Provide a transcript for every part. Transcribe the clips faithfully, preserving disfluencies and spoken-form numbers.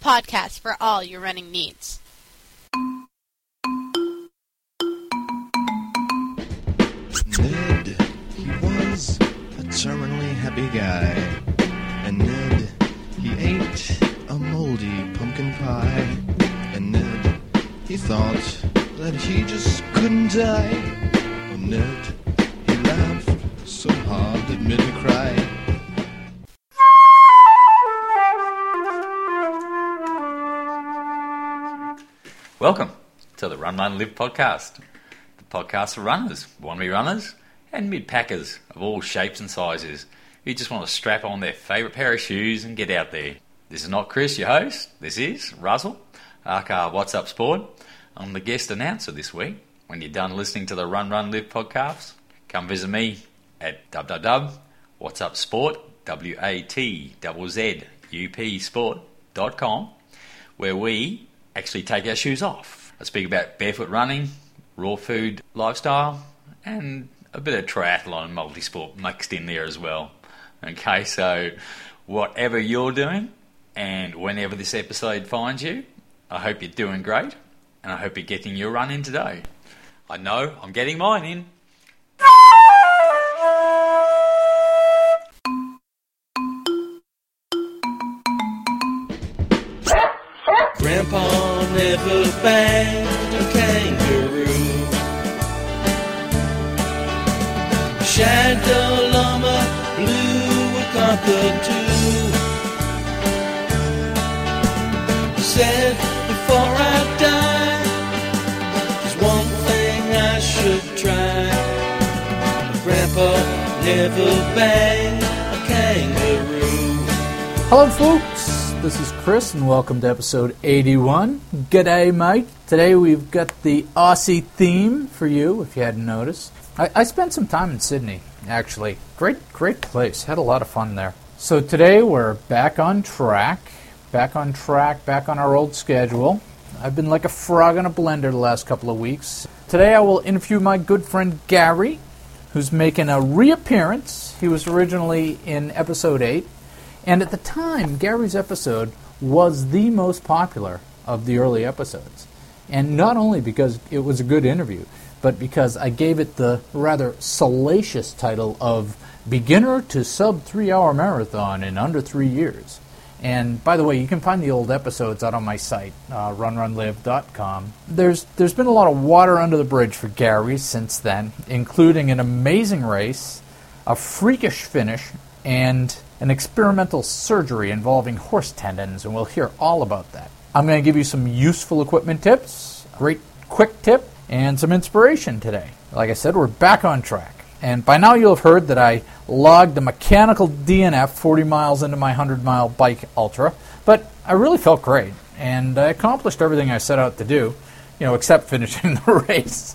podcast for all your running needs. Ned, he was a terminally happy guy. And Ned, he ate a moldy pumpkin pie. And Ned, he thought that he just couldn't die. And Ned, he laughed so hard it made me cry. Welcome to the Run, Run, Live podcast. The podcast for runners, wannabe runners, and mid-packers of all shapes and sizes who just want to strap on their favourite pair of shoes and get out there. This is not Chris, your host. This is Russell, aka What's Up Sport. I'm the guest announcer this week. When you're done listening to the Run, Run, Live podcast, come visit me at w w w dot whats up sport, W A T Z Z U P sport dot com, where we actually take our shoes off. I speak about barefoot running, raw food lifestyle, and a bit of triathlon and multisport mixed in there as well. Okay, so whatever you're doing and whenever this episode finds you, I hope you're doing great and I hope you're getting your run in today. I know I'm getting mine in. Grandpa never banged a kangaroo. Shadow llama blew a cockatoo. Said before I die, there's one thing I should try. Grandpa never banged a kangaroo. Hello folks, this is Chris and welcome to episode eighty-one. G'day mate. Today we've got the Aussie theme for you, if you hadn't noticed. I, I spent some time in Sydney, actually. Great, great place. Had a lot of fun there. So today we're back on track. Back on track, back on our old schedule. I've been like a frog in a blender the last couple of weeks. Today I will interview my good friend Gary, who's making a reappearance. He was originally in episode eight. And at the time, Gary's episode was the most popular of the early episodes. And not only because it was a good interview, but because I gave it the rather salacious title of Beginner to Sub three hour Marathon in Under Three Years. And by the way, you can find the old episodes out on my site, uh, run run live dot com. There's There's been a lot of water under the bridge for Gary since then, including an amazing race, a freakish finish, and an experimental surgery involving horse tendons, and we'll hear all about that. I'm going to give you some useful equipment tips, a great quick tip, and some inspiration today. Like I said, we're back on track. And by now you'll have heard that I logged a mechanical D N F forty miles into my one hundred mile bike ultra, but I really felt great, and I accomplished everything I set out to do, you know, except finishing the race.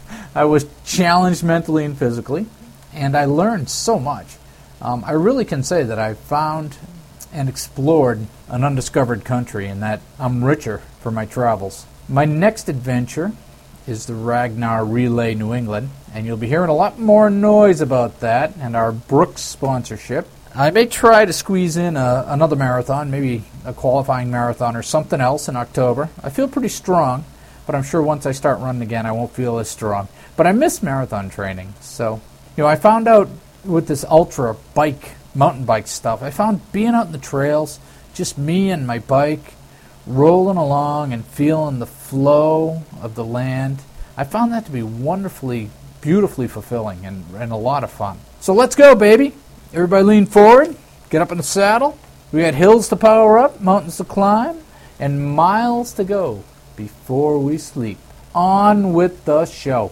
I was challenged mentally and physically, and I learned so much. Um, I really can say that I found and explored an undiscovered country and that I'm richer for my travels. My next adventure is the Ragnar Relay New England, and you'll be hearing a lot more noise about that and our Brooks sponsorship. I may try to squeeze in a, another marathon, maybe a qualifying marathon or something else in October. I feel pretty strong, but I'm sure once I start running again I won't feel as strong. But I miss marathon training, so you know I found out with this ultra bike, mountain bike stuff, I found being out in the trails, just me and my bike, rolling along and feeling the flow of the land, I found that to be wonderfully, beautifully fulfilling and, and a lot of fun. So let's go, baby. Everybody lean forward, get up in the saddle. We got hills to power up, mountains to climb, and miles to go before we sleep. On with the show.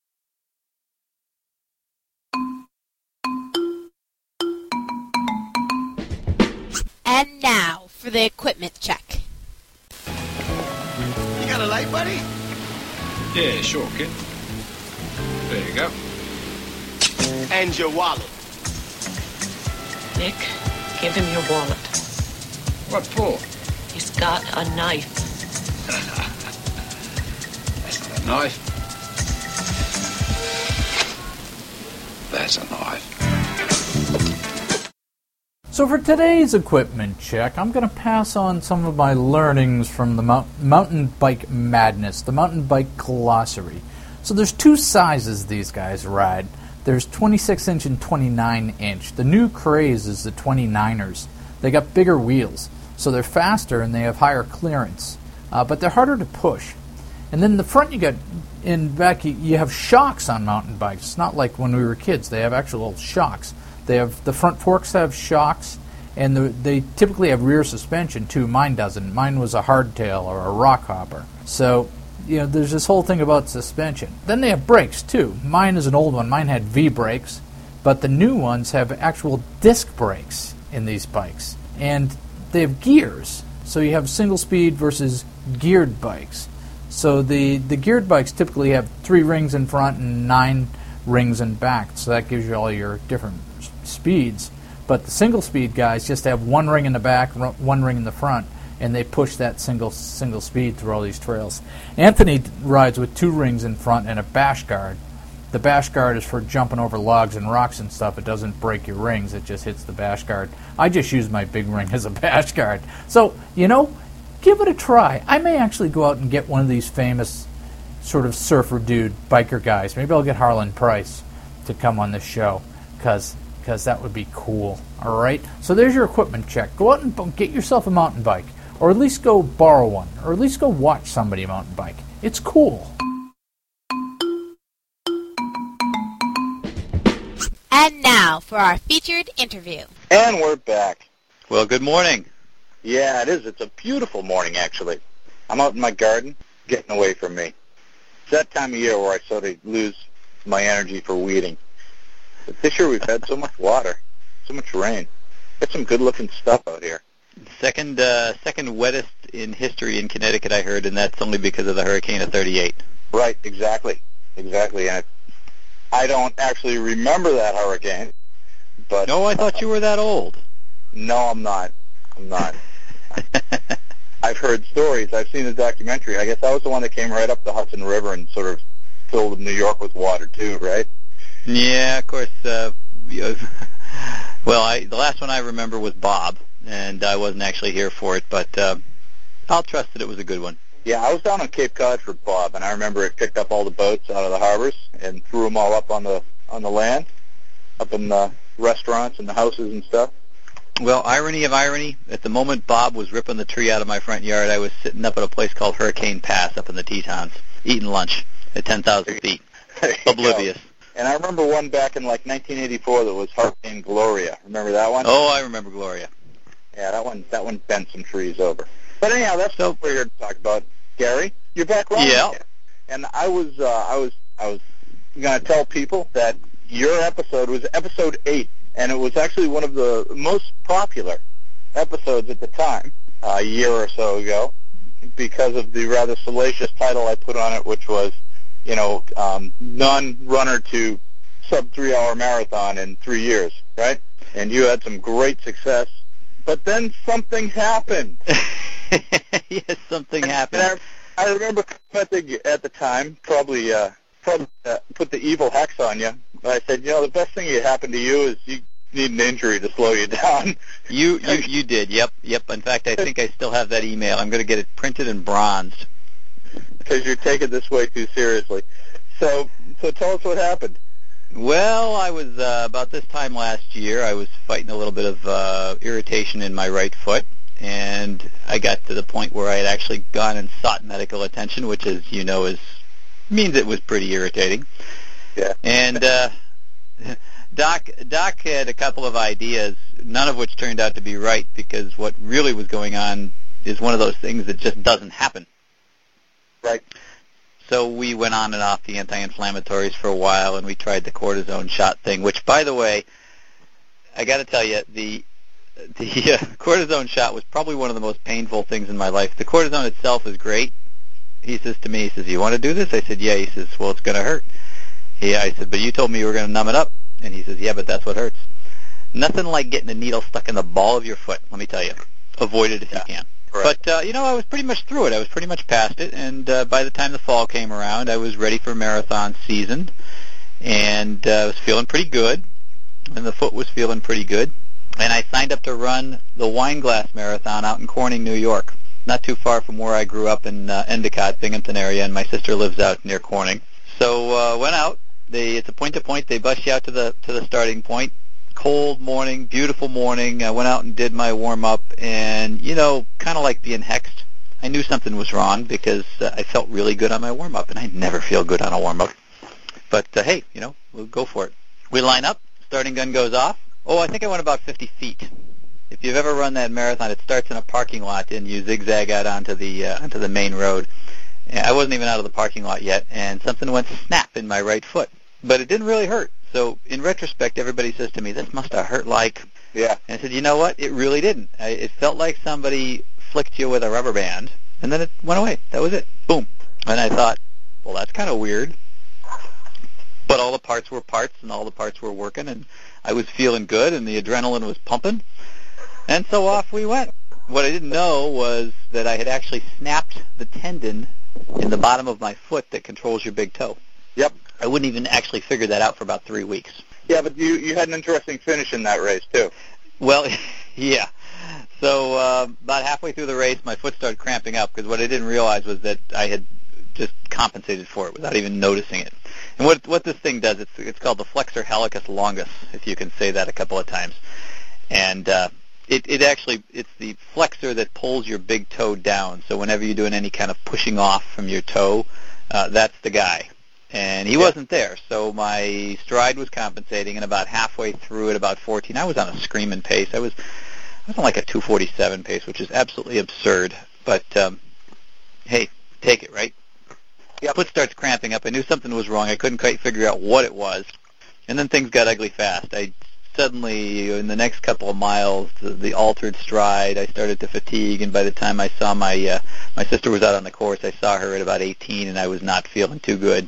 And now for the equipment check. You got a light, buddy? Yeah, sure, kid. There you go. And your wallet. Nick, give him your wallet. What for? He's got a knife. That's not a knife. That's a knife. So for today's equipment check, I'm going to pass on some of my learnings from the mount- Mountain Bike Madness, the Mountain Bike Glossary. So there's two sizes these guys ride. There's twenty-six inch and twenty-nine inch. The new craze is the twenty-niners. They got bigger wheels, so they're faster and they have higher clearance, uh, but they're harder to push. And then in the front you got, in back you, you have shocks on mountain bikes. It's not like when we were kids. They have actual shocks. They have the front forks have shocks, and the, they typically have rear suspension too. Mine doesn't. Mine was a hardtail or a rock hopper. So, you know, there's this whole thing about suspension. Then they have brakes too. Mine is an old one. Mine had V brakes, but the new ones have actual disc brakes in these bikes, and they have gears. So you have single speed versus geared bikes. So the the geared bikes typically have three rings in front and nine rings in back. So that gives you all your different speeds, but the single speed guys just have one ring in the back, one ring in the front, and they push that single single speed through all these trails. Anthony rides with two rings in front and a bash guard. The bash guard is for jumping over logs and rocks and stuff. It doesn't break your rings, it just hits the bash guard. I just use my big ring as a bash guard. So, you know, give it a try. I may actually go out and get one of these famous sort of surfer dude biker guys. Maybe I'll get Harlan Price to come on this show, because because that would be cool. All right? So there's your equipment check. Go out and b- get yourself a mountain bike, or at least go borrow one, or at least go watch somebody mountain bike. It's cool. And now for our featured interview. And we're back. Well, good morning. Yeah, it is. It's a beautiful morning, actually. I'm out in my garden, getting away from me. It's that time of year where I sort of lose my energy for weeding. But this year we've had so much water, so much rain. Got some good-looking stuff out here. Second uh, second wettest in history in Connecticut, I heard, and that's only because of the hurricane of thirty-eight. Right, exactly. Exactly. And it, I don't actually remember that hurricane. But no, I thought uh, you were that old. No, I'm not. I'm not. I've heard stories. I've seen the documentary. I guess that was the one that came right up the Hudson River and sort of filled New York with water, too, right? Yeah, of course. Uh, well, I, the last one I remember was Bob, and I wasn't actually here for it, but uh, I'll trust that it was a good one. Yeah, I was down on Cape Cod for Bob, and I remember it picked up all the boats out of the harbors and threw them all up on the on the land, up in the restaurants and the houses and stuff. Well, irony of irony, at the moment Bob was ripping the tree out of my front yard, I was sitting up at a place called Hurricane Pass up in the Tetons, eating lunch at ten thousand feet, oblivious. Go. And I remember one back in like nineteen eighty-four that was Hurricane Gloria. Remember that one? Oh, I remember Gloria. Yeah, that one that one bent some trees over. But anyhow, that's so, what we're here to talk about. Gary, you're back running. Yeah. And I was uh, I was I was going to tell people that your episode was episode eight, and it was actually one of the most popular episodes at the time, uh, a year or so ago, because of the rather salacious title I put on it, which was, you know, um, non-runner to sub-three-hour marathon in three years, right? And you had some great success. But then something happened. Yes, something and, happened. And I, I remember at the, at the time, probably, uh, probably uh, put the evil hex on you. I said, you know, the best thing that happened to you is you need an injury to slow you down. You, you, you did, yep, yep. In fact, I think I still have that email. I'm going to get it printed and bronzed. Because you're taking this way too seriously. So, so tell us what happened. Well, I was, uh, about this time last year, I was fighting a little bit of uh, irritation in my right foot, and I got to the point where I had actually gone and sought medical attention, which, as you know, is means it was pretty irritating. Yeah. And uh, Doc, Doc had a couple of ideas, none of which turned out to be right, because what really was going on is one of those things that just doesn't happen. Right. So we went on and off the anti-inflammatories for a while, and we tried the cortisone shot thing, which, by the way, I got to tell you, the the uh, cortisone shot was probably one of the most painful things in my life. The cortisone itself is great. He says to me, he says, you want to do this? I said, yeah. He says, well, it's going to hurt. Yeah, I said, but you told me you were going to numb it up. And he says, yeah, but that's what hurts. Nothing like getting a needle stuck in the ball of your foot, let me tell you. Avoid it if yeah. you can. Right. But, uh, you know, I was pretty much through it. I was pretty much past it. And uh, by the time the fall came around, I was ready for marathon season. And uh, I was feeling pretty good. And the foot was feeling pretty good. and I signed up to run the Wineglass Marathon out in Corning, New York, not too far from where I grew up in uh, Endicott, Binghamton area, and my sister lives out near Corning. So uh, went out. They, it's a point-to-point. They bus you out to the to the starting point. Cold morning, beautiful morning. I went out and did my warm-up, and, you know, kind of like being hexed. I knew something was wrong because uh, I felt really good on my warm-up, and I never feel good on a warm-up. But, uh, hey, you know, we'll go for it. We line up. Starting gun goes off. Oh, I think I went about fifty feet. If you've ever run that marathon, it starts in a parking lot, and you zigzag out onto the uh, onto the main road. And I wasn't even out of the parking lot yet, and something went snap in my right foot. But it didn't really hurt. So in retrospect, everybody says to me, this must have hurt like... Yeah. And I said, you know what? It really didn't. I, it felt like somebody flicked you with a rubber band, and then it went away. That was it. Boom. And I thought, well, that's kind of weird. But all the parts were parts, and all the parts were working, and I was feeling good, and the adrenaline was pumping. And so off we went. What I didn't know was that I had actually snapped the tendon in the bottom of my foot that controls your big toe. Yep. I wouldn't even actually figure that out for about three weeks. Yeah, but you, you had an interesting finish in that race, too. Well, yeah. So uh, about halfway through the race, my foot started cramping up because what I didn't realize was that I had just compensated for it without even noticing it. And what what this thing does, it's it's called the flexor hallucis longus, if you can say that a couple of times. And uh, it, it actually, it's the flexor that pulls your big toe down. So whenever you're doing any kind of pushing off from your toe, uh, that's the guy. And he yeah. wasn't there, so my stride was compensating, and about halfway through at about fourteen, I was on a screaming pace. I was, I was on like a two forty-seven pace, which is absolutely absurd. But, um, hey, take it, right? Yep. Foot starts cramping up. I knew something was wrong. I couldn't quite figure out what it was. And then things got ugly fast. I suddenly, in the next couple of miles, the, the altered stride, I started to fatigue, and by the time I saw my, uh, my sister was out on the course, I saw her at about eighteen, and I was not feeling too good.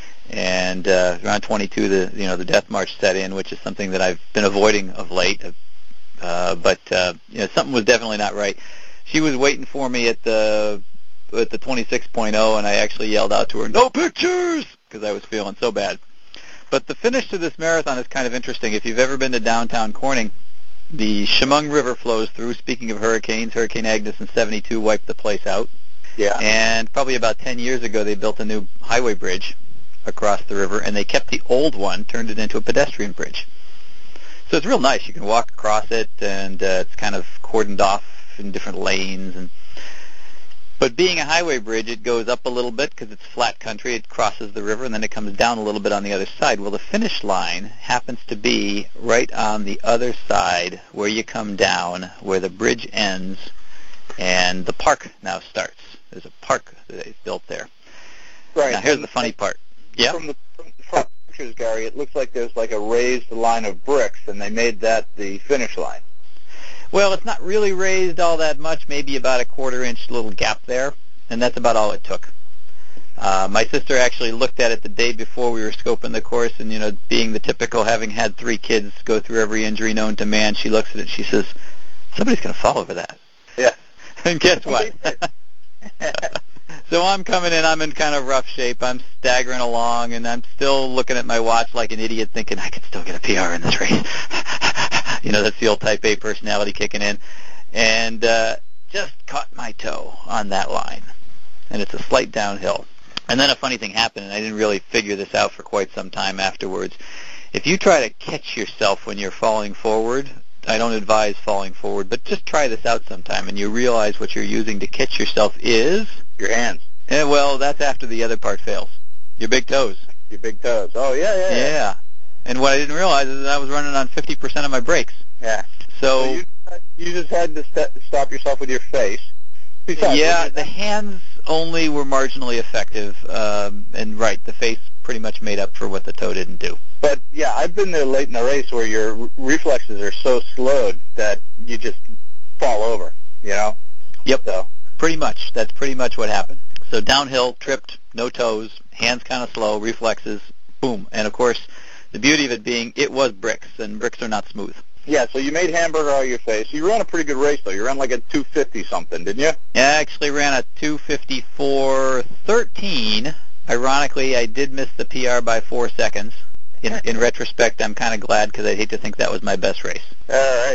And uh, around twenty-two, the you know the death march set in, which is something that I've been avoiding of late. Uh, but uh, you know, something was definitely not right. She was waiting for me at the at the twenty-six point oh, and I actually yelled out to her, "No pictures!" because I was feeling so bad. But the finish to this marathon is kind of interesting. If you've ever been to downtown Corning, the Chemung River flows through. Speaking of hurricanes, Hurricane Agnes in seventy-two wiped the place out. Yeah. And probably about ten years ago, they built a new highway bridge across the river, and they kept the old one, turned it into a pedestrian bridge. So it's real nice. You can walk across it, and uh, it's kind of cordoned off in different lanes. And but being a highway bridge, it goes up a little bit because it's flat country. It crosses the river, and then it comes down a little bit on the other side. Well, the finish line happens to be right on the other side where you come down, where the bridge ends, and the park now starts. There's a park that they've built there. Right. Now, here's the funny part. Yeah. From the, from the front pictures, Gary, it looks like there's like a raised line of bricks, and they made that the finish line. Well, it's not really raised all that much, maybe about a quarter-inch little gap there, and that's about all it took. Uh, my sister actually looked at it the day before we were scoping the course, and, you know, being the typical having had three kids go through every injury known to man, she looks at it and she says, somebody's going to fall over that. Yeah. And guess what? So I'm coming in, I'm in kind of rough shape, I'm staggering along, and I'm still looking at my watch like an idiot thinking, I could still get a P R in this race. You know, that's the old type A personality kicking in. And uh, just caught my toe on that line. And it's a slight downhill. And then a funny thing happened, and I didn't really figure this out for quite some time afterwards. If you try to catch yourself when you're falling forward, I don't advise falling forward, but just try this out sometime, and you realize what you're using to catch yourself is... Your hands. Yeah, well, that's after the other part fails. Your big toes. Your big toes. Oh, yeah, yeah, yeah. Yeah. And what I didn't realize is that I was running on fifty percent of my brakes. Yeah. So, so you, you just had to st- stop yourself with your face. Besides, yeah, the hands only were marginally effective, um, and right, the face pretty much made up for what the toe didn't do. But, yeah, I've been there late in the race where your reflexes are so slowed that you just fall over, you know? Yep. So. Pretty much. That's pretty much what happened. So downhill, tripped, no toes, hands kind of slow, reflexes, boom. And, of course, the beauty of it being it was bricks, and bricks are not smooth. Yeah, so you made hamburger out of your face. You ran a pretty good race, though. You ran like a two fifty something, didn't you? Yeah, I actually ran a two fifty-four thirteen. Ironically, I did miss the P R by four seconds. In, in retrospect, I'm kind of glad because I'd hate to think that was my best race. All right.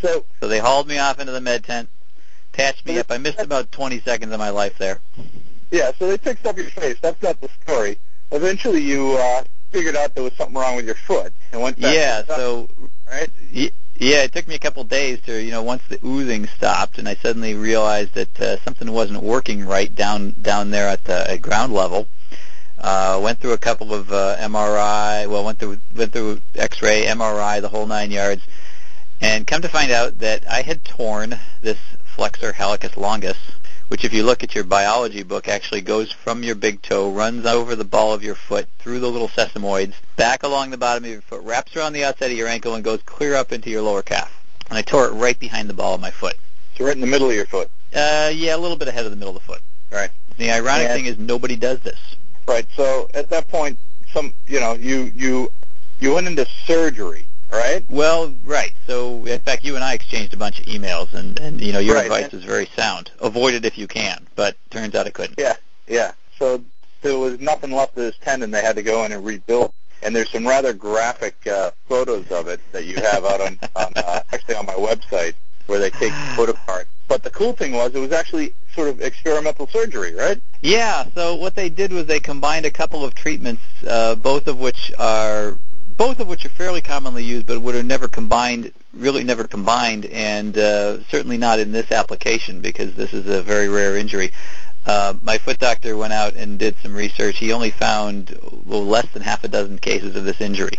So, so they hauled me off into the med tent, patched me up. I missed about twenty seconds of my life there. Yeah, so they fixed up your face. That's not the story. Eventually, you uh, figured out there was something wrong with your foot and went back. Yeah, to the so right. Y- yeah, it took me a couple days to, you know, once the oozing stopped, and I suddenly realized that uh, something wasn't working right down down there at the at ground level. Uh, went through a couple of uh, M R I. Well, went through went through X-ray, M R I, the whole nine yards, and come to find out that I had torn this flexor hallucis longus, which, if you look at your biology book, actually goes from your big toe, runs over the ball of your foot, through the little sesamoids, back along the bottom of your foot, wraps around the outside of your ankle, and goes clear up into your lower calf. And I tore it right behind the ball of my foot. So right in the middle of your foot. Uh, yeah, a little bit ahead of the middle of the foot. Right. The ironic Yeah. thing is nobody does this. Right. So at that point, some you know you you you went into surgery, right? Well, right. So, in fact, you and I exchanged a bunch of emails, and, and you know, your Right. advice is very sound. Avoid it if you can, but turns out I couldn't. Yeah. Yeah. So there was nothing left of this tendon. They had to go in and rebuild. And there's some rather graphic uh, photos of it that you have out on, on uh, actually on my website where they take the foot apart. But the cool thing was it was actually sort of experimental surgery, right? Yeah, so what they did was they combined a couple of treatments, uh, both of which are both of which are fairly commonly used, but would have never combined, really never combined, and uh, certainly not in this application because this is a very rare injury. Uh, my foot doctor went out and did some research. He only found well, less than half a dozen cases of this injury,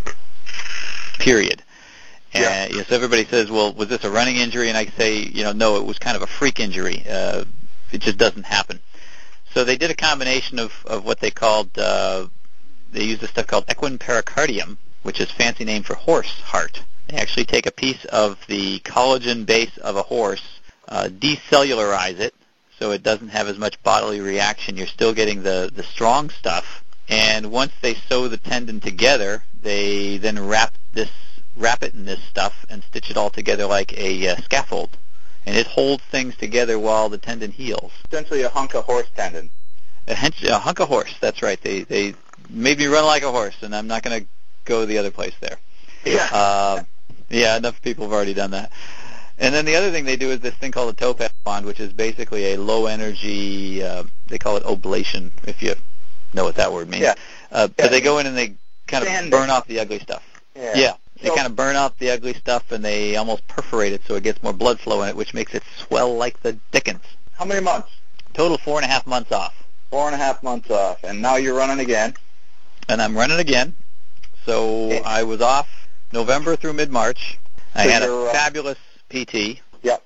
period. Yeah. And you know, so everybody says, well, was this a running injury? And I say, you know, no, it was kind of a freak injury. Uh, it just doesn't happen. So they did a combination of, of what they called, uh, they used a stuff called equine pericardium, which is a fancy name for horse heart. They actually take a piece of the collagen base of a horse, uh, decellularize it, so it doesn't have as much bodily reaction. You're still getting the, the strong stuff. And once they sew the tendon together, they then wrap this wrap it in this stuff and stitch it all together like a uh, scaffold. And it holds things together while the tendon heals. Essentially a hunk of horse tendon. A, hench, a hunk of horse, that's right. They they made me run like a horse, and I'm not going to go the other place there. Yeah. Uh, yeah, enough people have already done that. And then the other thing they do is this thing called a topaz bond, which is basically a low-energy, uh, they call it oblation, if you know what that word means. Yeah. Uh, Yeah. But they go in and they kind of Sanding. burn off the ugly stuff. Yeah. Yeah. They So- kind of burn off the ugly stuff, and they almost perforate it so it gets more blood flow in it, which makes it swell like the dickens. How many months? Total four and a half months off. Four and a half months off, and now you're running again. And I'm running again. So Okay. I was off November through mid-March. I So had a you're, uh, fabulous P T. Yep.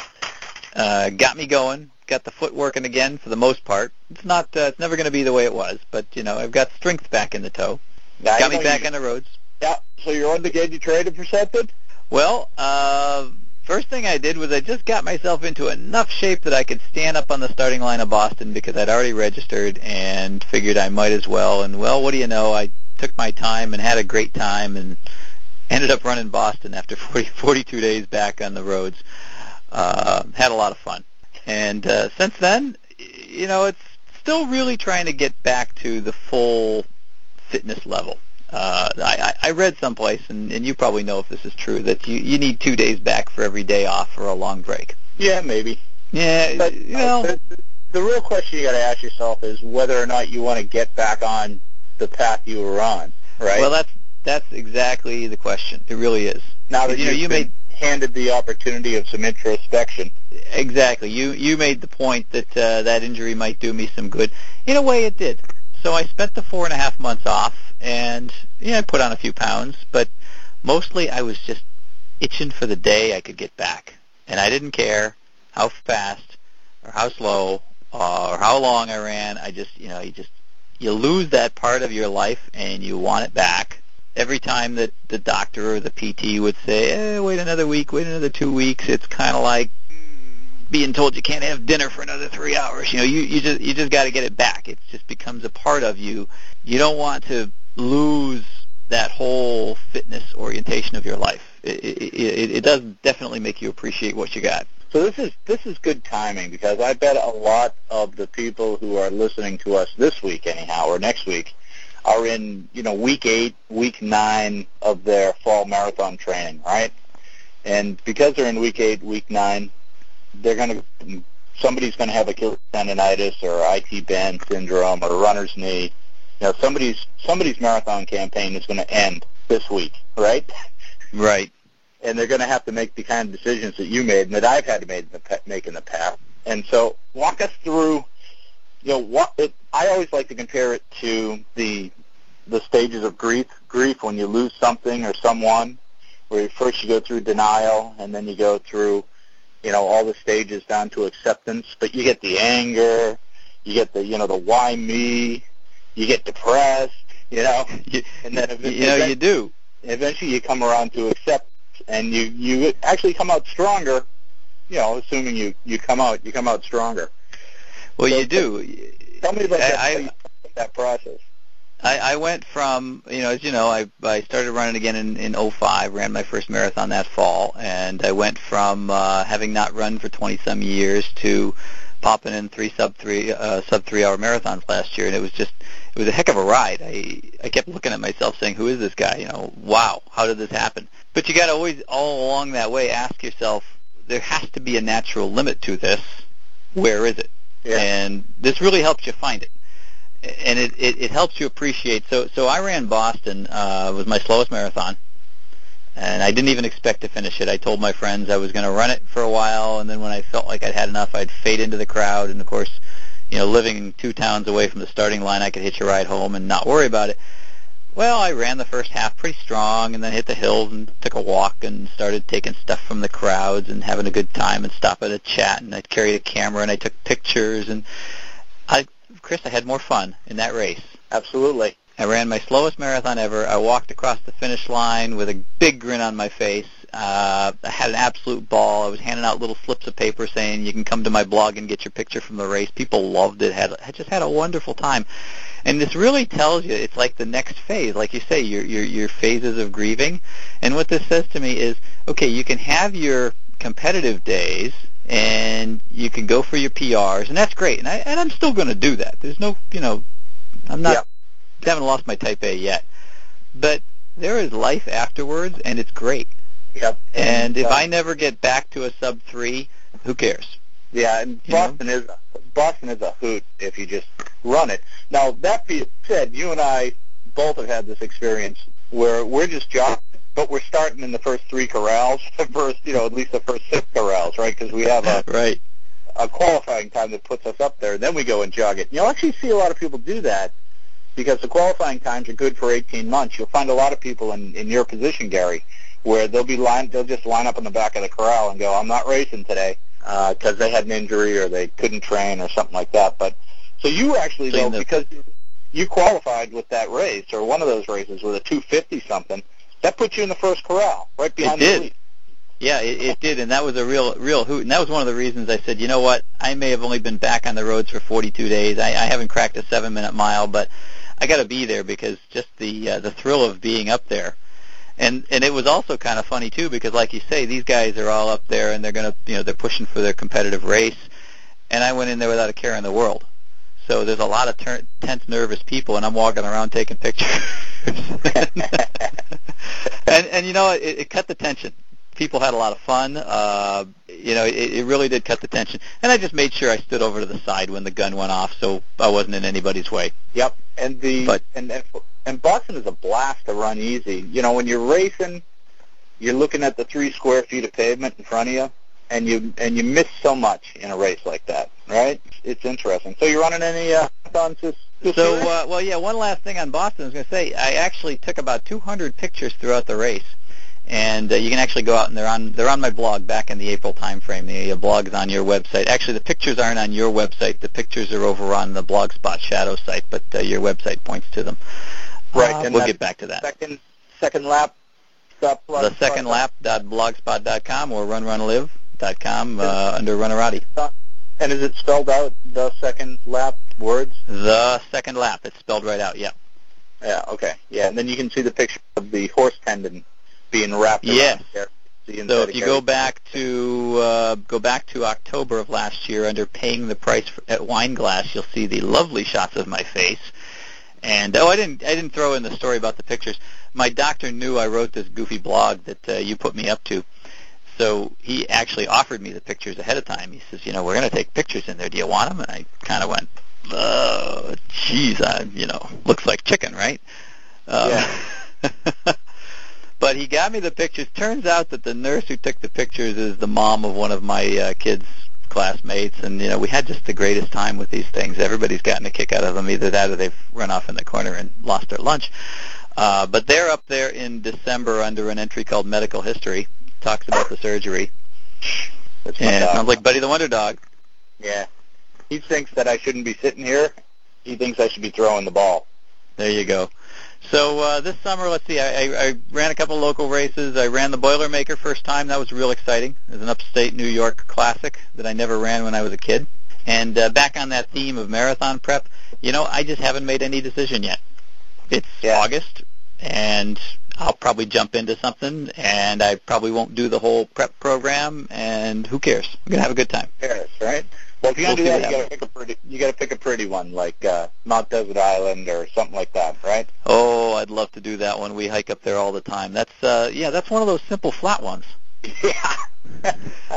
Uh, got me going. Got the foot working again for the most part. It's not. Uh, it's never going to be the way it was, but you know, I've got strength back in the toe. Now, Got you me know back you- on the roads. Yeah. So you're on the gauge you traded for something? Well, uh, first thing I did was I just got myself into enough shape that I could stand up on the starting line of Boston because I'd already registered and figured I might as well. And, well, what do you know, I took my time and had a great time and ended up running Boston after forty, forty-two days back on the roads. Uh, had a lot of fun. And uh, since then, you know, it's still really trying to get back to the full fitness level. Uh, I, I read someplace, and, and you probably know if this is true, that you, you need two days back for every day off for a long break. Yeah, maybe. Yeah, But you uh, know, the, the real question you got to ask yourself is whether or not you want to get back on the path you were on, right? well, that's that's exactly the question. It really is. now that you know, you've you been made handed the opportunity of some introspection. exactly. You you made the point that uh, that injury might do me some good. In a way, it did. So I spent the four and a half months off, and yeah, I put on a few pounds, but mostly I was just itching for the day I could get back, and I didn't care how fast or how slow uh, or how long I ran. I just, you know, you just you lose that part of your life, and you want it back. Every time that the doctor or the P T would say, eh, wait another week, wait another two weeks, it's kind of like being told you can't have dinner for another three hours. You know, you, you just you just got to get it back. It just becomes a part of you. You don't want to lose that whole fitness orientation of your life. It, it, it, it does definitely make you appreciate what you got. So this is this is good timing because I bet a lot of the people who are listening to us this week, anyhow, or next week, are in you know week eight, week nine of their fall marathon training, right? And because they're in week eight, week nine, they're going to somebody's going to have Achilles tendonitis or I T band syndrome or runner's knee. You know, somebody's somebody's marathon campaign is going to end this week, right? Right. And they're going to have to make the kind of decisions that you made and that I've had to make in the, make in the past. And so, walk us through. You know, what it, I always like to compare it to the the stages of grief. Grief when you lose something or someone, where first you go through denial, and then you go through, you know, all the stages down to acceptance. But you get the anger, you get the, you know, the why me, you get depressed, you know, and then eventually, you know you do. Eventually, you come around to accept, and you you actually come out stronger. You know, assuming you you come out you come out stronger. Well, so, you do. Tell me about I, that, I, that process. I, I went from, you know, as you know, I I started running again in in oh five, ran my first marathon that fall, and I went from uh, having not run for twenty some years to popping in three sub three uh, sub three hour marathons last year, and it was just it was a heck of a ride. I I kept looking at myself saying, who is this guy? You know, wow, how did this happen? But you got to always all along that way ask yourself, there has to be a natural limit to this. Where is it? Yeah. And this really helps you find it, and it, it, it helps you appreciate. So so I ran Boston. Uh, it was my slowest marathon, and I didn't even expect to finish it. I told my friends I was going to run it for a while, and then when I felt like I'd had enough, I'd fade into the crowd. And of course, you know, living two towns away from the starting line, I could hitch a ride home and not worry about it. Well, I ran the first half pretty strong, and then hit the hills and took a walk and started taking stuff from the crowds and having a good time and stopping to chat. And I carried a camera and I took pictures. And I, Chris, I had more fun in that race. Absolutely. I ran my slowest marathon ever. I walked across the finish line with a big grin on my face. Uh, I had an absolute ball. I was handing out little slips of paper saying, you can come to my blog and get your picture from the race. People loved it. Had, I just had a wonderful time. And this really tells you it's like the next phase, like you say, your your your phases of grieving. And what this says to me is, okay, you can have your competitive days, and you can go for your P Rs, and that's great. And I and I'm still going to do that. There's no, you know, I'm not, yep. haven't lost my type A yet. But there is life afterwards, and it's great. Yep. And if I never get back to a sub three, who cares? Yeah, and Boston is Boston is a hoot if you just run it. Now, that being said, you and I both have had this experience where we're just jogging, but we're starting in the first three corrals, the first, you know, at least the first six corrals, right? Because we have a right. a qualifying time that puts us up there, then we go and jog it. You'll actually see a lot of people do that because the qualifying times are good for eighteen months. You'll find a lot of people in, in your position, Gary, where they'll be line, they'll just line up in the back of the corral and go, I'm not racing today because uh, they had an injury or they couldn't train or something like that. But so you actually, though, because you qualified with that race or one of those races with a two fifty something, that put you in the first corral, right behind it the did. lead. Yeah, it, it did, and that was a real, real hoot. And that was one of the reasons I said, you know what, I may have only been back on the roads for forty-two days. I, I haven't cracked a seven-minute mile, but I got to be there because just the uh, the thrill of being up there. And and it was also kind of funny too because, like you say, these guys are all up there and they're gonna, you know, they're pushing for their competitive race. And I went in there without a care in the world. So there's a lot of ter- tense, nervous people, and I'm walking around taking pictures. and and you know, it, it cut the tension. People had a lot of fun. Uh, you know, it, it really did cut the tension. And I just made sure I stood over to the side when the gun went off, so I wasn't in anybody's way. Yep. And the but, and, and and Boston is a blast to run easy. You know, when you're racing, you're looking at the three square feet of pavement in front of you, and you and you miss so much in a race like that, right? It's interesting. So you're running any uh, marathons this, this So, year? uh, well, yeah. One last thing on Boston, I was going to say, I actually took about two hundred pictures throughout the race. And uh, you can actually go out, and they're on they're on my blog back in the April time frame. The uh, blog is on your website. Actually, the pictures aren't on your website. The pictures are over on the Blogspot Shadow site, but uh, your website points to them. Right, uh, and we'll get back to that. Second second lap. Stop the second lap dot blogspot dot com or run run live dot com uh, under Runnerati. And is it spelled out, the second lap words? The second lap. It's spelled right out. Yeah. Yeah. Okay. Yeah, and then you can see the picture of the horse tendon being wrapped around yes. there. So if you go back to uh, go back to October of last year under paying the price for, at Wineglass, you'll see the lovely shots of my face. And oh, I didn't I didn't throw in the story about the pictures. My doctor knew I wrote this goofy blog that uh, you put me up to, so he actually offered me the pictures ahead of time. He says, you know, we're going to take pictures in there. Do you want them? And I kind of went, oh, geez, I, you know, looks like chicken, right? Um, yeah. But he got me the pictures. Turns out that the nurse who took the pictures is the mom of one of my uh, kids' classmates, and you know we had just the greatest time with these things. Everybody's gotten a kick out of them, either that or they've run off in the corner and lost their lunch. Uh, but they're up there in December under an entry called Medical History. Talks about the surgery. That's and it sounds like Buddy the Wonder Dog. Yeah. He thinks that I shouldn't be sitting here. He thinks I should be throwing the ball. There you go. So uh, this summer, let's see, I, I, I ran a couple local races. I ran the Boilermaker first time. That was real exciting. It was an upstate New York classic that I never ran when I was a kid. And uh, back on that theme of marathon prep, you know, I just haven't made any decision yet. It's yeah. August, and I'll probably jump into something, and I probably won't do the whole prep program, and who cares? I'm going to have a good time. Who cares, right? Well, if you're going to we'll do that, you got to pick a pretty, you got to pick a pretty one, like uh, Mount Desert Island or something like that, right? Oh, I'd love to do that one. We hike up there all the time. That's uh, yeah, that's one of those simple flat ones. Yeah.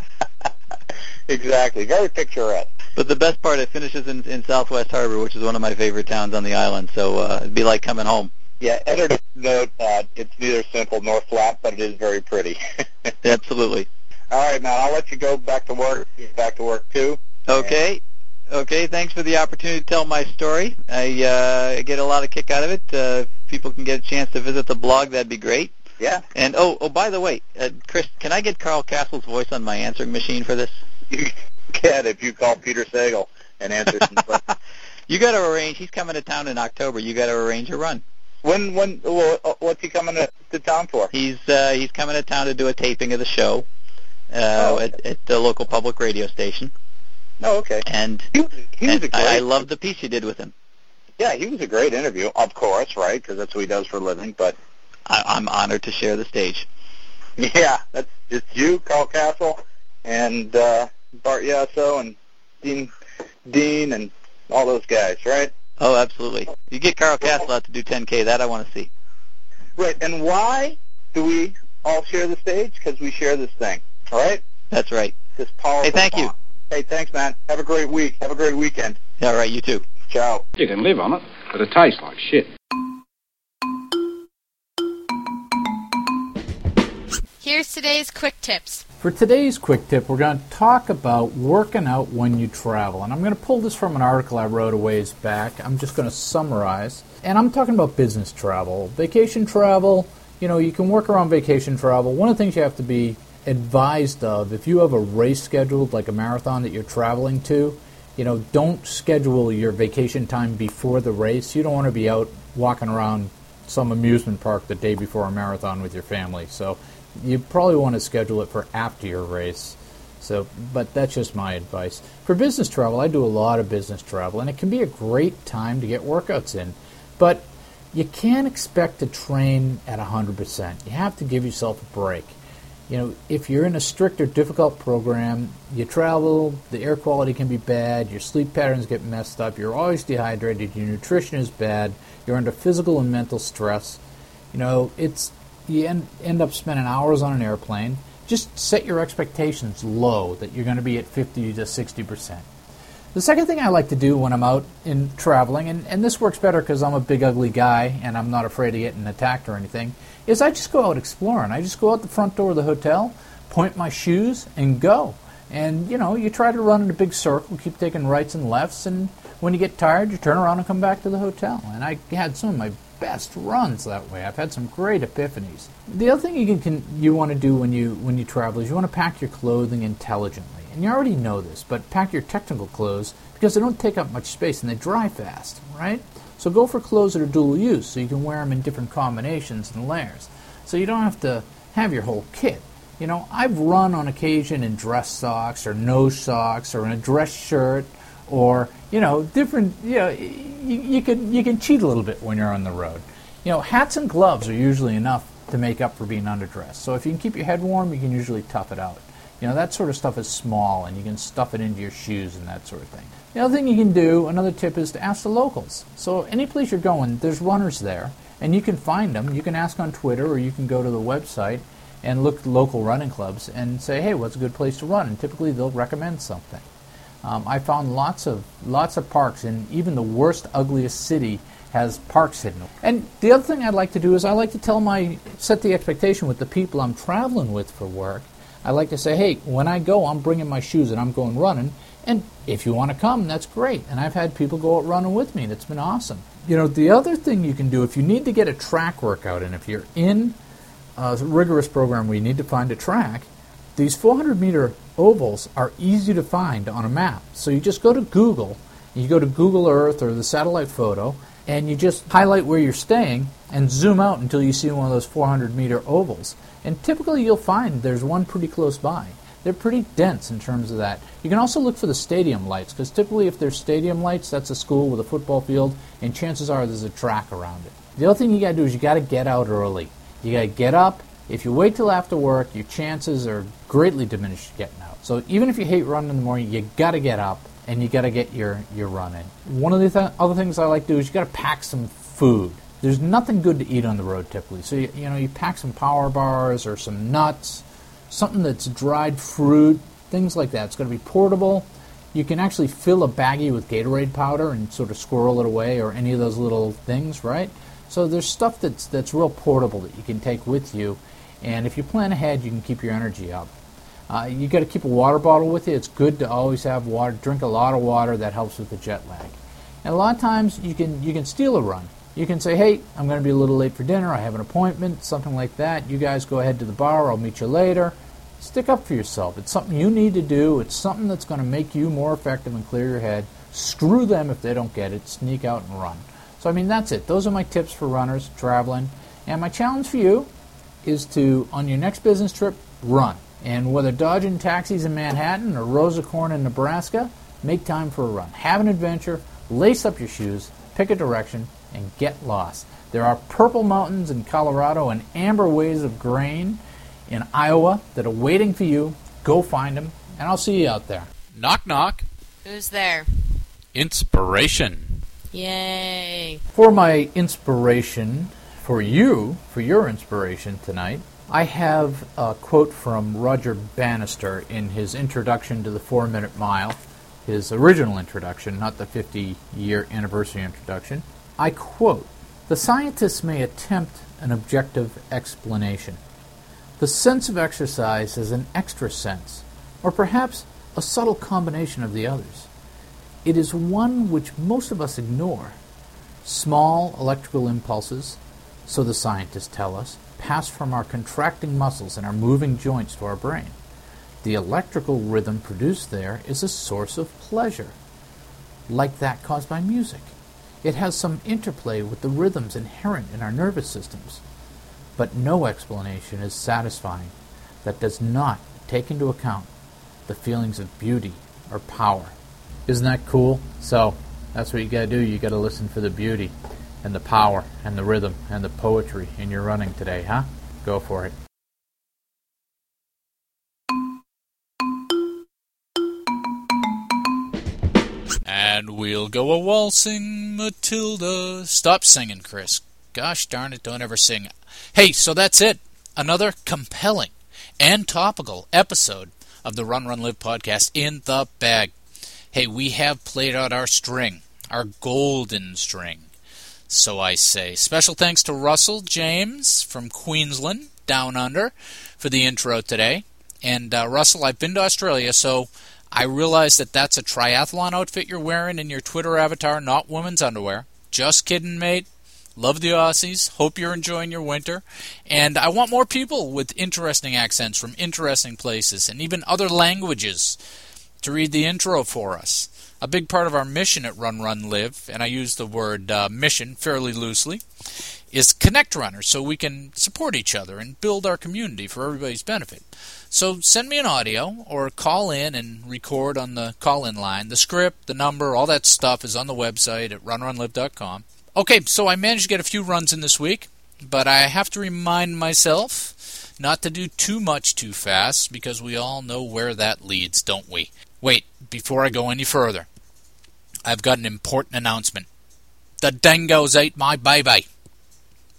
Exactly. Very picturesque. But the best part, it finishes in, in Southwest Harbor, which is one of my favorite towns on the island. So uh, it'd be like coming home. Yeah, editor note, uh, it's neither simple nor flat, but it is very pretty. Absolutely. All right, man, I'll let you go back to work. Get back to work, too. Okay. Okay, thanks for the opportunity to tell my story. I uh, get a lot of kick out of it. Uh, if people can get a chance to visit the blog, that'd be great. Yeah. And, oh, oh, by the way, uh, Chris, can I get Carl Castle's voice on my answering machine for this? You can if you call Peter Sagal and answer some questions. You got to arrange. He's coming to town in October. You got to arrange a run. When? When? Well, what's he coming to, to town for? He's uh, he's coming to town to do a taping of the show uh, oh, okay. at, at the local public radio station. Oh, okay. And, he was, he was and a great, I, I love the piece you did with him. Yeah, he was a great interview, of course, right? Because that's what he does for a living. But I, I'm honored to share the stage. Yeah, that's just you, Carl Castle, and uh, Bart Yasso, and Dean, Dean, and all those guys, right? Oh, absolutely. You get Carl Castle out to do ten K. That I want to see. Right. And why do we all share the stage? Because we share this thing, all right? That's right. This powerful Hey, thank song. you. Hey, thanks, man. Have a great week. Have a great weekend. All right, you too. Ciao. You can live on it, but it tastes like shit. Here's today's quick tips. For today's quick tip, we're going to talk about working out when you travel. And I'm going to pull this from an article I wrote a ways back. I'm just going to summarize. And I'm talking about business travel. Vacation travel, you know, you can work around vacation travel. One of the things you have to be advised of, if you have a race scheduled, like a marathon that you're traveling to, you know, don't schedule your vacation time before the race. You don't want to be out walking around some amusement park the day before a marathon with your family. So you probably want to schedule it for after your race. So, but that's just my advice. For business travel, I do a lot of business travel, and it can be a great time to get workouts in. But you can't expect to train at one hundred percent. You have to give yourself a break. You know, if you're in a strict or difficult program, you travel, the air quality can be bad, your sleep patterns get messed up, you're always dehydrated, your nutrition is bad, you're under physical and mental stress. You know, it's you end, end up spending hours on an airplane. Just set your expectations low, that you're going to be at fifty to sixty percent. The second thing I like to do when I'm out in traveling, and, and this works better because I'm a big ugly guy and I'm not afraid of getting attacked or anything, is I just go out exploring. I just go out the front door of the hotel, point my shoes, and go. And, you know, you try to run in a big circle, keep taking rights and lefts, and when you get tired, you turn around and come back to the hotel. And I had some of my best runs that way. I've had some great epiphanies. The other thing you can, can you want to do when you when you travel is you want to pack your clothing intelligently. And you already know this, but pack your technical clothes because they don't take up much space and they dry fast, right? So go for clothes that are dual use so you can wear them in different combinations and layers. So you don't have to have your whole kit. You know, I've run on occasion in dress socks or no socks or in a dress shirt or, you know, different, you know, you, you can you can cheat a little bit when you're on the road. You know, hats and gloves are usually enough to make up for being underdressed. So if you can keep your head warm, you can usually tough it out. You know, that sort of stuff is small, and you can stuff it into your shoes and that sort of thing. The other thing you can do, another tip, is to ask the locals. So any place you're going, there's runners there, and you can find them. You can ask on Twitter, or you can go to the website, and look at local running clubs and say, hey, what's a good place to run? And typically they'll recommend something. Um, I found lots of lots of parks, and even the worst, ugliest city has parks hidden. And the other thing I'd like to do is I like to tell my, set the expectation with the people I'm traveling with for work. I like to say, hey, when I go, I'm bringing my shoes and I'm going running, and if you want to come, that's great. And I've had people go out running with me, and it's been awesome. You know, the other thing you can do, if you need to get a track workout in, if you're in a rigorous program where you need to find a track, these four hundred meter ovals are easy to find on a map. So you just go to Google, you go to Google Earth or the satellite photo, and you just highlight where you're staying and zoom out until you see one of those four hundred meter ovals. And typically you'll find there's one pretty close by. They're pretty dense in terms of that. You can also look for the stadium lights, because typically if there's stadium lights, that's a school with a football field, and chances are there's a track around it. The other thing you got to do is you got to get out early. You got to get up. If you wait till after work, your chances are greatly diminished getting out. So even if you hate running in the morning, you got to get up and you got to get your, your run in. One of the th- other things I like to do is you got to pack some food. There's nothing good to eat on the road typically. So you, you know, you pack some power bars or some nuts, something that's dried fruit, things like that. It's going to be portable. You can actually fill a baggie with Gatorade powder and sort of squirrel it away, or any of those little things, right? So there's stuff that's that's real portable that you can take with you. And if you plan ahead, you can keep your energy up. Uh, you got to keep a water bottle with you. It's good to always have water. Drink a lot of water. That helps with the jet lag. And a lot of times you can you can steal a run. You can say, hey, I'm going to be a little late for dinner. I have an appointment, something like that. You guys go ahead to the bar. I'll meet you later. Stick up for yourself. It's something you need to do. It's something that's going to make you more effective and clear your head. Screw them if they don't get it. Sneak out and run. So, I mean, that's it. Those are my tips for runners traveling. And my challenge for you is to, on your next business trip, run. And whether dodging taxis in Manhattan or rows of corn in Nebraska, make time for a run. Have an adventure, lace up your shoes, pick a direction, and get lost. There are purple mountains in Colorado and amber waves of grain in Iowa that are waiting for you. Go find them, and I'll see you out there. Knock, knock. Who's there? Inspiration. Yay. For my inspiration, for you, for your inspiration tonight, I have a quote from Roger Bannister in his introduction to the Four Minute Mile, his original introduction, not the fifty-year anniversary introduction. I quote, "The scientists may attempt an objective explanation. The sense of exercise is an extra sense, or perhaps a subtle combination of the others. It is one which most of us ignore. Small electrical impulses, so the scientists tell us, pass from our contracting muscles and our moving joints to our brain. The electrical rhythm produced there is a source of pleasure, like that caused by music. It has some interplay with the rhythms inherent in our nervous systems. But no explanation is satisfying that does not take into account the feelings of beauty or power." Isn't that cool? So, that's what you got to do. You got to listen for the beauty and the power and the rhythm and the poetry in your running today, huh? Go for it. And we'll go a-waltzing, Matilda. Stop singing, Chris. Gosh darn it, don't ever sing. Hey, so that's it. Another compelling and topical episode of the Run, Run, Live podcast in the bag. Hey, we have played out our string, our golden string, so I say. Special thanks to Russell James from Queensland, down under, for the intro today. And uh, Russell, I've been to Australia, so I realize that that's a triathlon outfit you're wearing in your Twitter avatar, not women's underwear. Just kidding, mate. Love the Aussies. Hope you're enjoying your winter. And I want more people with interesting accents from interesting places and even other languages to read the intro for us. A big part of our mission at Run, Run, Live, and I use the word uh, mission fairly loosely, is connect runners so we can support each other and build our community for everybody's benefit. So send me an audio or call in and record on the call-in line. The script, the number, all that stuff is on the website at run run live dot com. Okay, so I managed to get a few runs in this week, but I have to remind myself not to do too much too fast because we all know where that leads, don't we? Wait, before I go any further, I've got an important announcement. The dingoes ate my baby.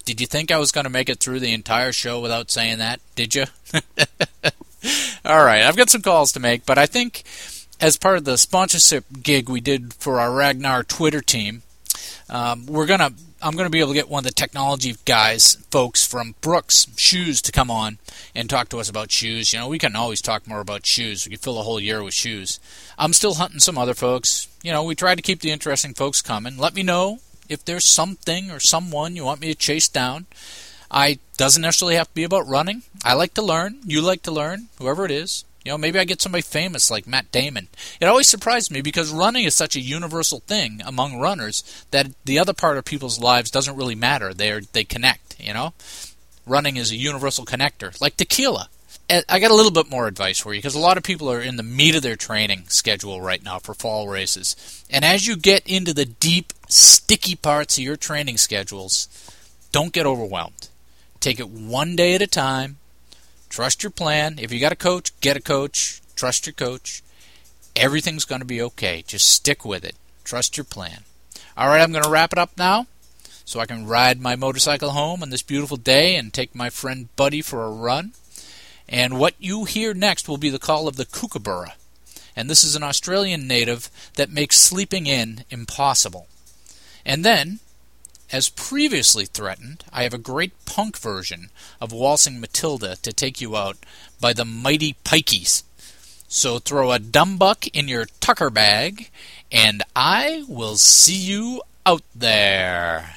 Did you think I was going to make it through the entire show without saying that? Did you? All right, I've got some calls to make, but I think as part of the sponsorship gig we did for our Ragnar Twitter team, um, we're gonna I'm gonna be able to get one of the technology guys, folks from Brooks Shoes, to come on and talk to us about shoes. You know, we can always talk more about shoes. We could fill a whole year with shoes. I'm still hunting some other folks. You know, we try to keep the interesting folks coming. Let me know if there's something or someone you want me to chase down. I doesn't necessarily have to be about running. I like to learn. You like to learn, whoever it is. You know, maybe I get somebody famous like Matt Damon. It always surprised me because running is such a universal thing among runners that the other part of people's lives doesn't really matter. They are, they connect, you know? Running is a universal connector, like tequila. I got a little bit more advice for you because a lot of people are in the meat of their training schedule right now for fall races. And as you get into the deep, sticky parts of your training schedules, don't get overwhelmed. Take it one day at a time. Trust your plan. If you got a coach, get a coach. Trust your coach. Everything's going to be okay. Just stick with it. Trust your plan. All right, I'm going to wrap it up now so I can ride my motorcycle home on this beautiful day and take my friend Buddy for a run. And what you hear next will be the call of the kookaburra. And this is an Australian native that makes sleeping in impossible. And then, as previously threatened, I have a great punk version of Waltzing Matilda to take you out by the Mighty Pikeys. So throw a dumbuck in your tucker bag, and I will see you out there.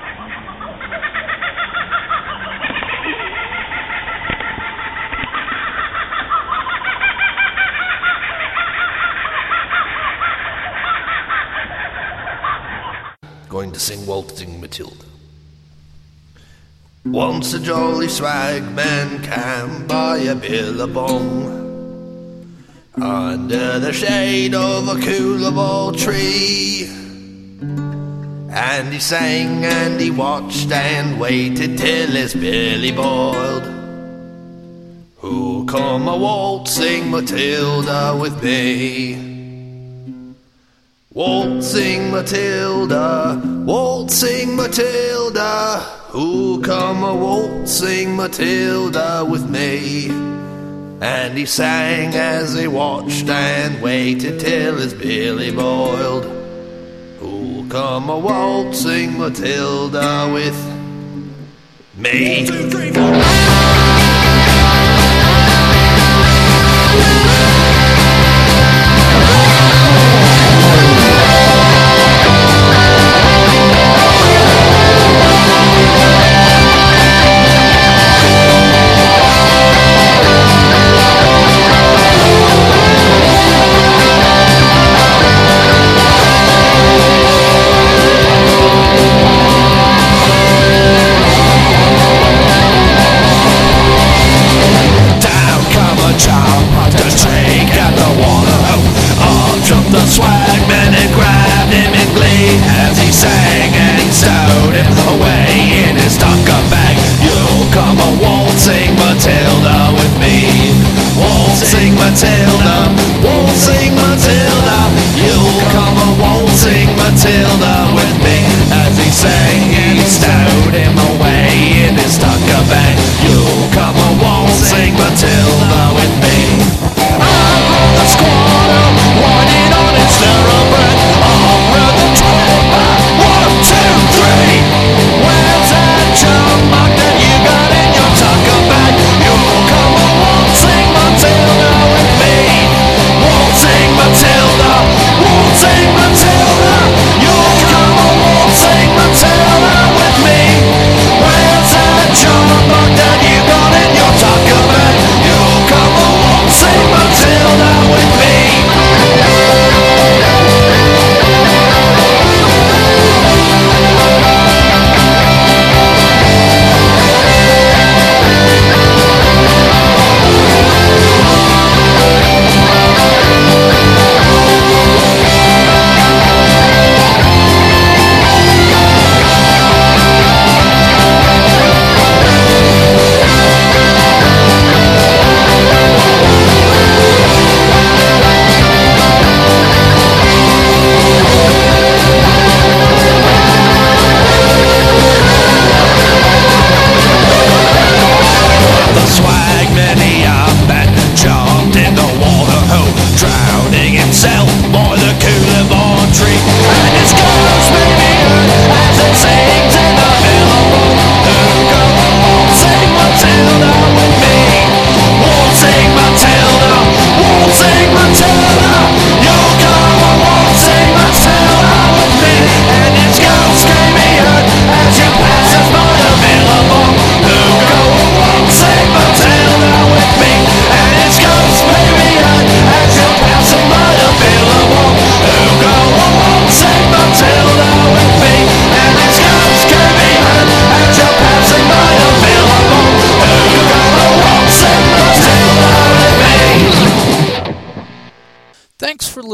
Going to sing Waltzing Matilda. Once a jolly swagman came by a billabong under the shade of a coolabah tree, and he sang and he watched and waited till his belly boiled. Who'll come a waltzing Matilda with me? Waltzing Matilda, waltzing Matilda, who'll come a waltzing Matilda with me? And he sang as he watched and waited till his belly boiled. Who'll come a waltzing Matilda with me? One, two, three, four.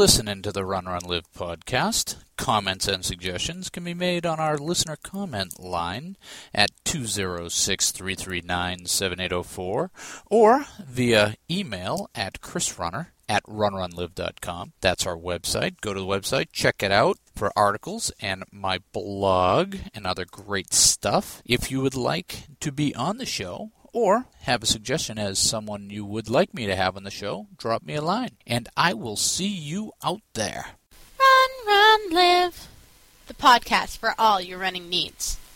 listening to the Run, Run, Live podcast. Comments and suggestions can be made on our listener comment line at two oh six, three three nine, seven eight oh four or via email at chrisrunner at run run live dot com. That's our website. Go to the website, check it out for articles and my blog and other great stuff. If you would like to be on the show or have a suggestion as someone you would like me to have on the show, drop me a line, and I will see you out there. Run, run, live. The podcast for all your running needs.